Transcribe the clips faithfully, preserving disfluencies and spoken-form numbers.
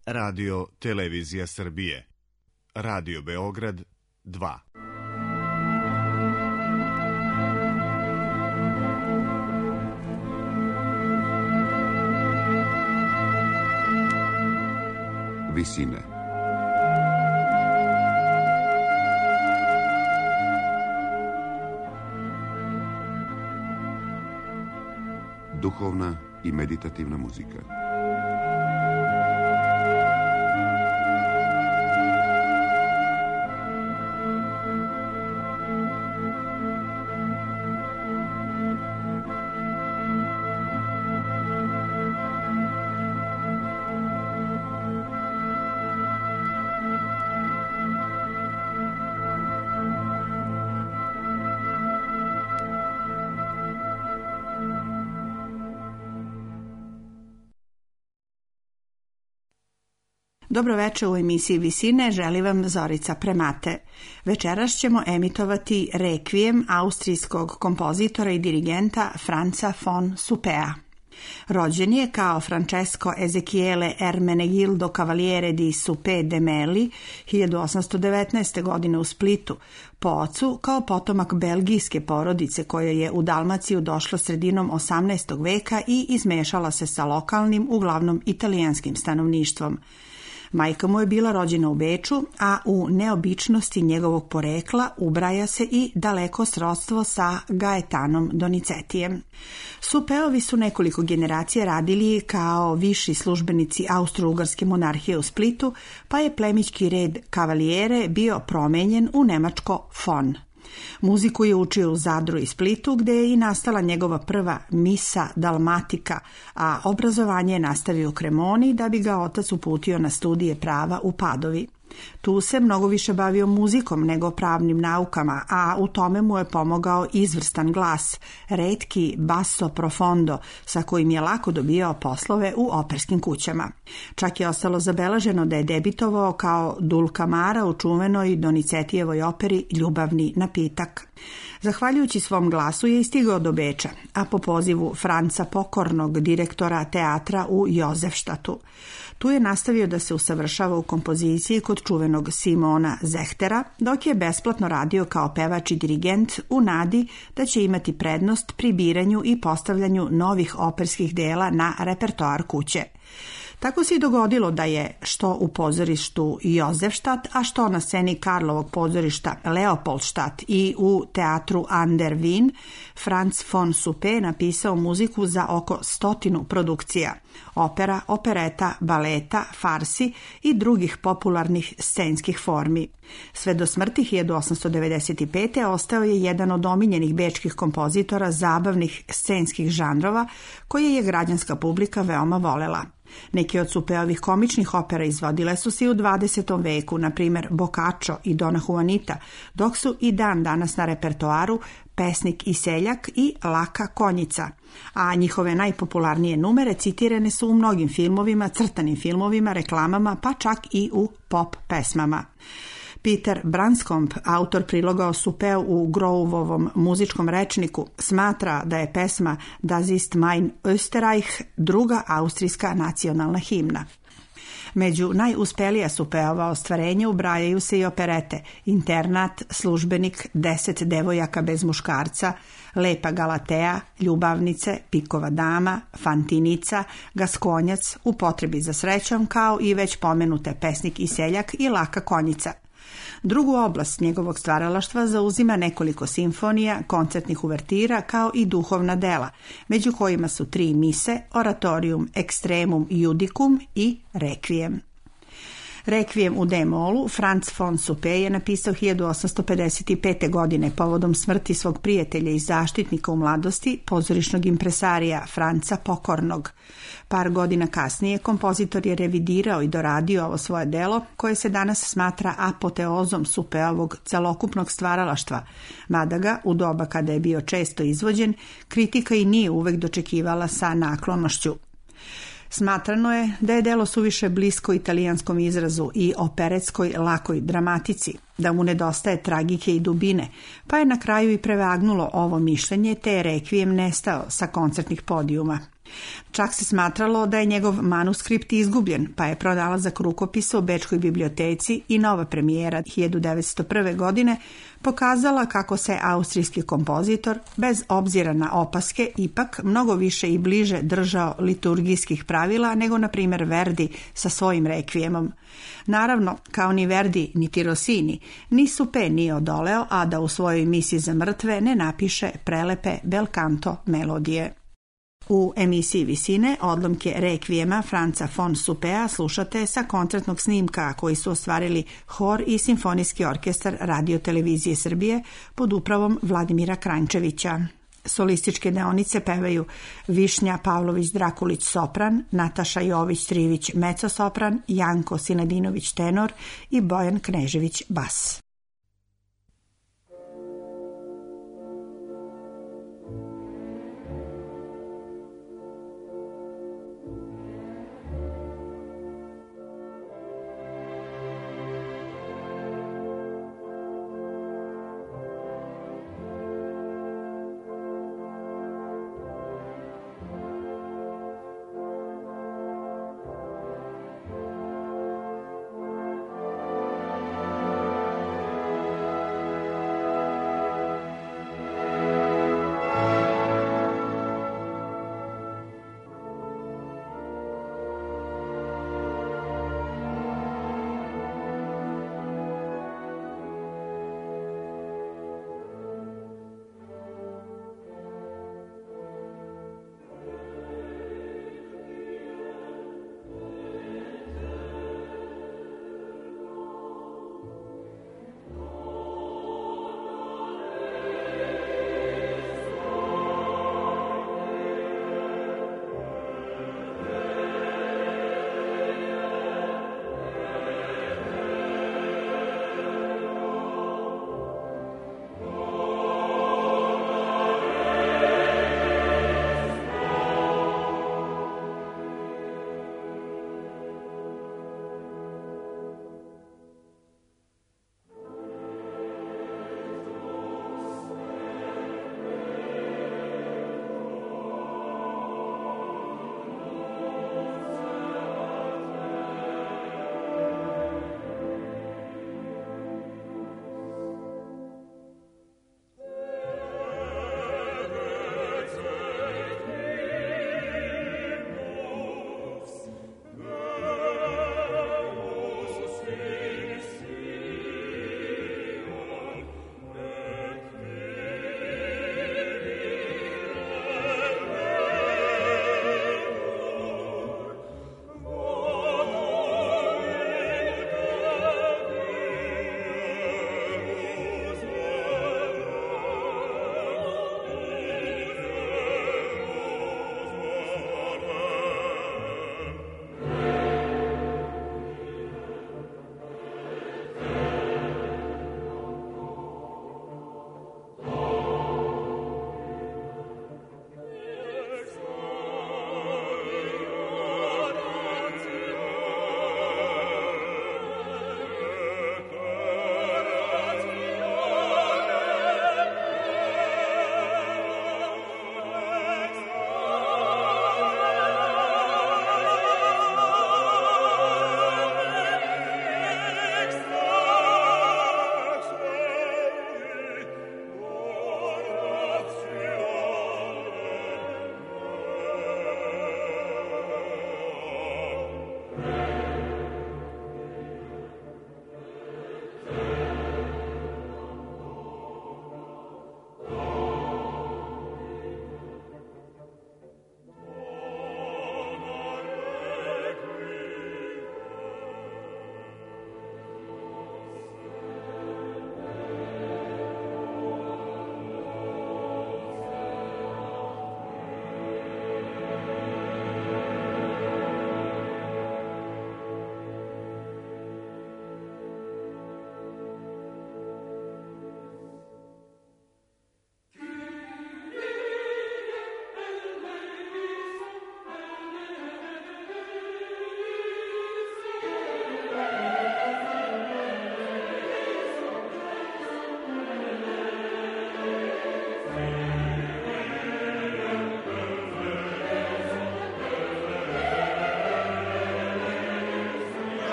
Radio Televizija Srbije. Radio Beograd dva. Visine. Duhovna i meditativna muzika. Dobro večer, u emisiji Visine želi vam Zorica Premate. Večeras ćemo emitovati Rekvijem austrijskog kompozitora i dirigenta Franza von Suppea. Rođen je kao Francesco Ezechiele Ermenegildo Cavaliere di Suppé de Meli hiljadu osamsto devetnaeste. godine u Splitu, po ocu kao potomak belgijske porodice koja je u Dalmaciju došla sredinom osamnaestog veka i izmešala se sa lokalnim, uglavnom italijanskim stanovništvom. Majka mu je bila rođena u Beču, a u neobičnosti njegovog porekla ubraja se i daleko srodstvo sa Gaetanom Donicetijem. Suppeovi su nekoliko generacija radili kao viši službenici Austro-Ugarske monarhije u Splitu, pa je plemićki red Cavaliere bio promenjen u nemačko von. Muziku je učio u Zadru i Splitu, gde je i nastala njegova prva misa dalmatika, a obrazovanje je nastavio u Cremoni da bi ga otac uputio na studije prava u Padovi. Tu se mnogo više bavio muzikom nego pravnim naukama, a u tome mu je pomogao izvrstan glas, retki basso profondo, sa kojim je lako dobijao poslove u operskim kućama. Čak je ostalo zabeleženo da je debitovao kao Dulcamara u čuvenoj Donizetijevoj operi Ljubavni napitak. Zahvaljujući svom glasu je stigao do Beča, a po pozivu Franca Pokornog, direktora teatra u Jozefštatu. Tu je nastavio da se usavršava u kompoziciji kod čuvenog Simona Zehtera, dok je besplatno radio kao pevač i dirigent u nadi da će imati prednost pri biranju i postavljanju novih operskih dela na repertoar kuće. Tako se i dogodilo da je što u pozorištu Jozefštat, a što na sceni Karlovog pozorišta Leopoldštat i u teatru An der Wien, Franz von Suppé napisao muziku za oko stotinu produkcija, opera, opereta, baleta, farsi i drugih popularnih scenskih formi. Sve do smrti hiljadu osamsto devedeset pete. ostao je jedan od omiljenih bečkih kompozitora zabavnih scenskih žanrova koje je građanska publika veoma volela. Neki od Suppeovih komičnih opera izvodile su se i u dvadesetom veku, na primjer Boccaccio i Dona Juanita, dok su i dan danas na repertoaru Pesnik i seljak i Laka konjica, a njihove najpopularnije numere citirane su u mnogim filmovima, crtanim filmovima, reklamama, pa čak i u pop pesmama. Peter Branskomp, autor priloga o Suppeu u Groveovom muzičkom rečniku, smatra da je pesma Das ist mein Österreich druga austrijska nacionalna himna. Među najuspelija Suppeova ostvarenja ubrajaju se i operete Internat, Službenik, Deset devojaka bez muškarca, Lepa Galatea, Ljubavnice, Pikova dama, Fantinica, Gaskonjac, U potrebi za srećom, kao i već pomenute Pesnik i seljak i Laka konjica. Drugu oblast njegovog stvaralaštva zauzima nekoliko simfonija, koncertnih uvertira kao i duhovna dela, među kojima su tri mise, Oratorium Extremum Judicum i Rekvijem. Rekvijem u D-molu Franz von Suppé je napisao hiljadu osamsto pedeset pete. godine povodom smrti svog prijatelja i zaštitnika u mladosti, pozorišnog impresarija Franca Pokornog. Par godina kasnije kompozitor je revidirao i doradio ovo svoje delo, koje se danas smatra apoteozom Suppeovog celokupnog stvaralaštva, mada ga, u doba kada je bio često izvođen, kritika i nije uvek dočekivala sa naklonošću. Smatrano je da je delo suviše blisko italijanskom izrazu i operetskoj lakoj dramatici, da mu nedostaje tragike i dubine, pa je na kraju i prevagnulo ovo mišljenje, te je Rekvijem nestao sa koncertnih podijuma. Čak se smatralo da je njegov manuskript izgubljen, pa je pronalazak rukopisa u Bečkoj biblioteci i nova premijera hiljadu devetsto prve. godine pokazala kako se austrijski kompozitor, bez obzira na opaske, ipak mnogo više i bliže držao liturgijskih pravila nego, na primjer, Verdi sa svojim rekvijemom. Naravno, kao ni Verdi, niti Rossini, ni Supe nije odoleo, a da u svojoj misiji za mrtve ne napiše prelepe bel canto melodije. U emisiji Visine odlomke rekvijema Franca von Supea slušate sa koncertnog snimka koji su ostvarili hor i simfonijski orkestar Radio televizije Srbije pod upravom Vladimira Kranjčevića. Solističke deonice pevaju Višnja Pavlović-Drakulić sopran, Nataša Jović-Trivić mezzo-sopran, Janko Sinadinović tenor i Bojan Knežević bas.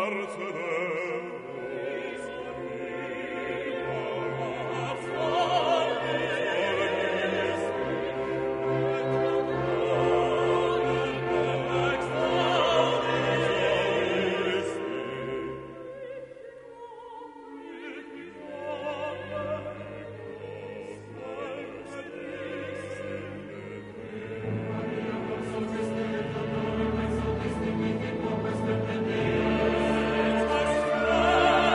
Thank you.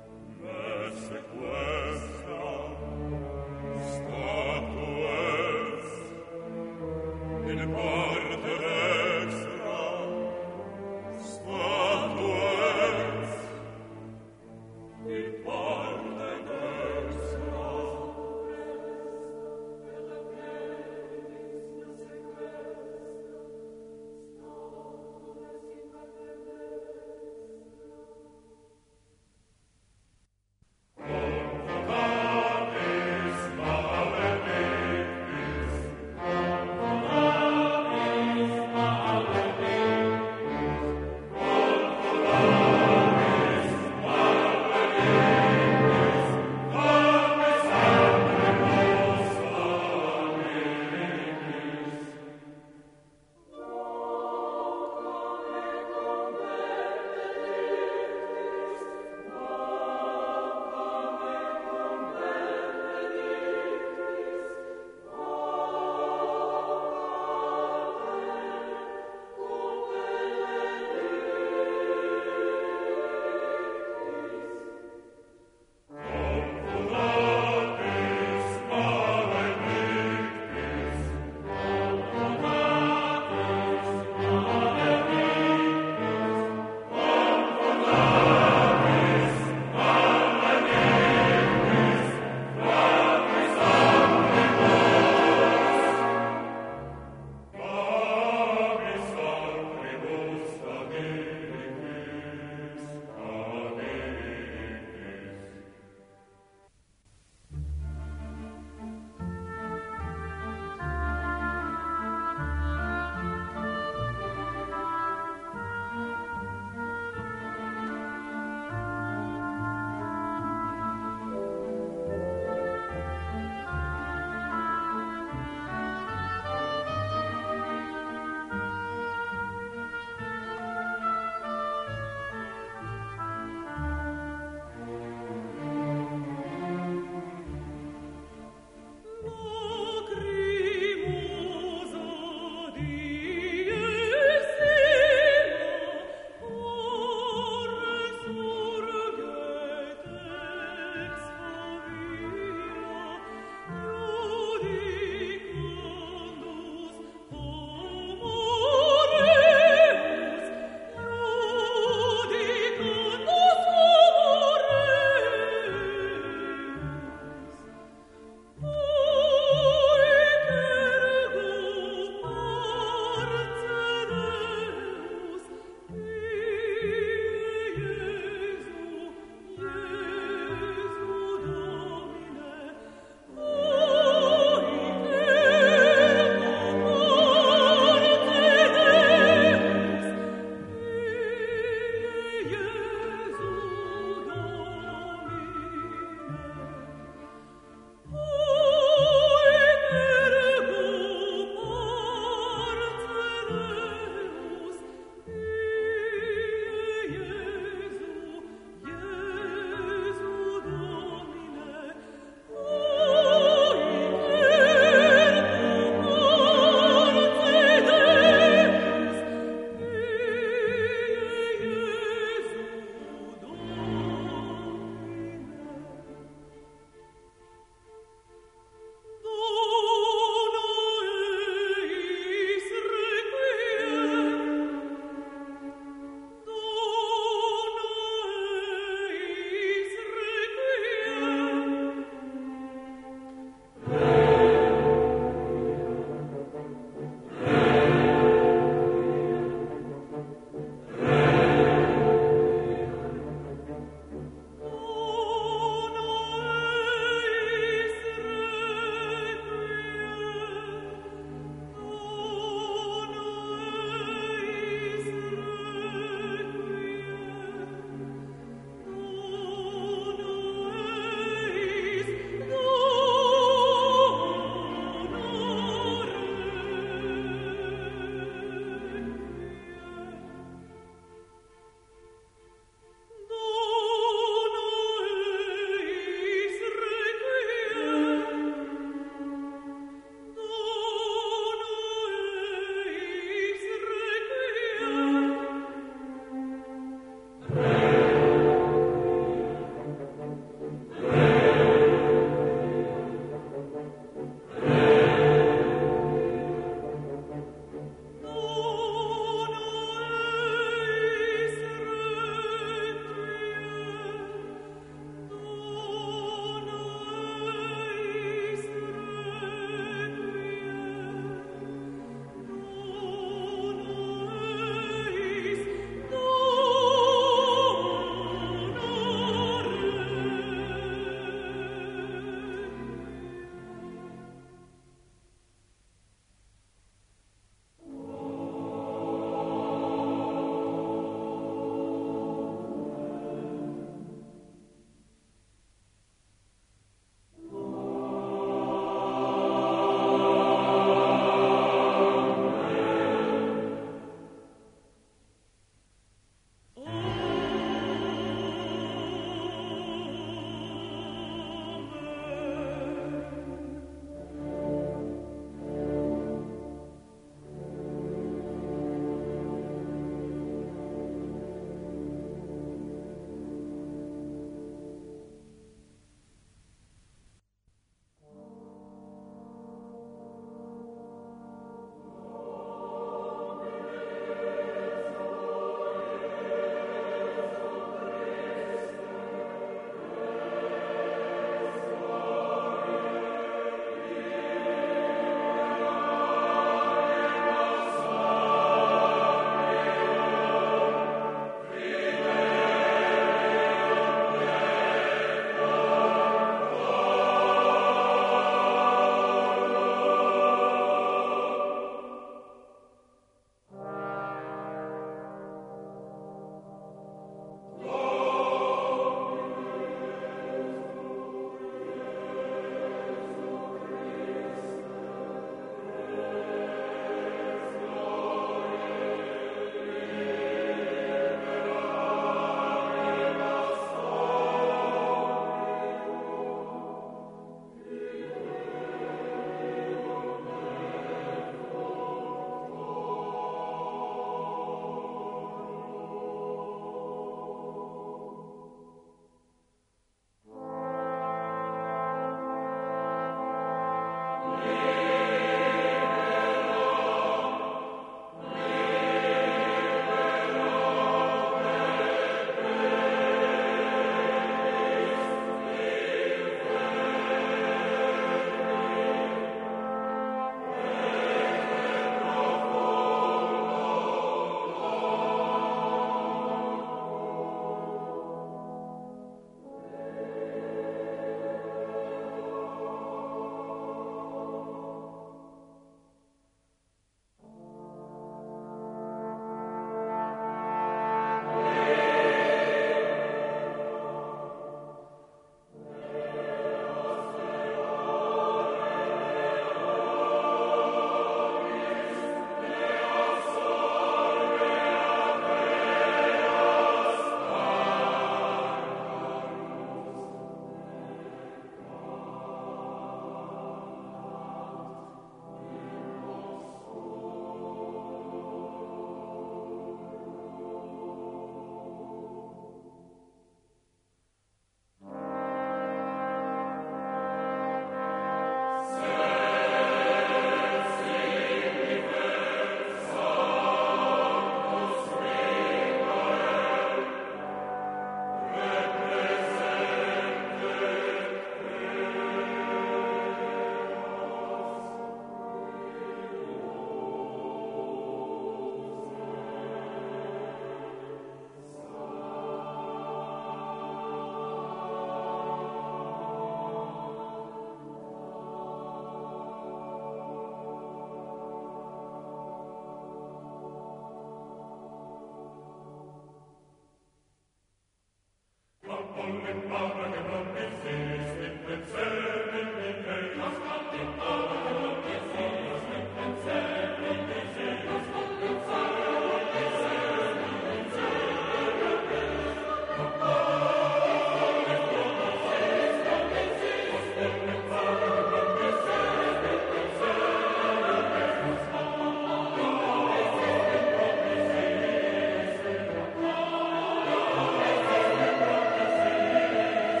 Thank you.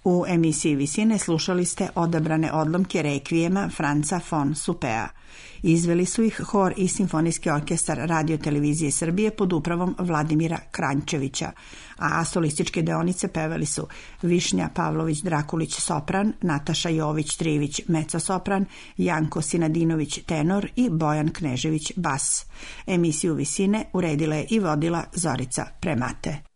U emisiji Visine slušali ste odabrane odlomke rekvijema Franca von Suppea. Izveli su ih hor i simfonijski orkestar Radio televizije Srbije pod upravom Vladimira Kranjčevića, a solističke deonice pevali su Višnja Pavlović-Drakulić sopran, Nataša Jović-Trivić mezzo-sopran, Janko Sinadinović tenor i Bojan Knežević bas. Emisiju Visine uredila je i vodila Zorica Premate.